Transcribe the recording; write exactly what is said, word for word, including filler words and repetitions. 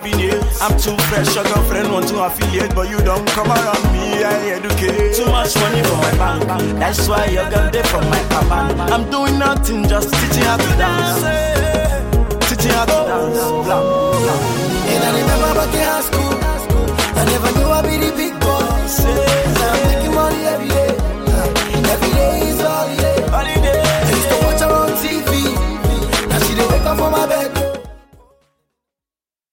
opinion. I'm too fresh, your girlfriend want to affiliate, but you don't come around me, I educate. Too much money for my bank, that's why your girl there from my command. I'm doing nothing, just teaching how to dance. Teaching how to dance, blah, blah. And I remember back in high school, I never knew I'd be the big boss.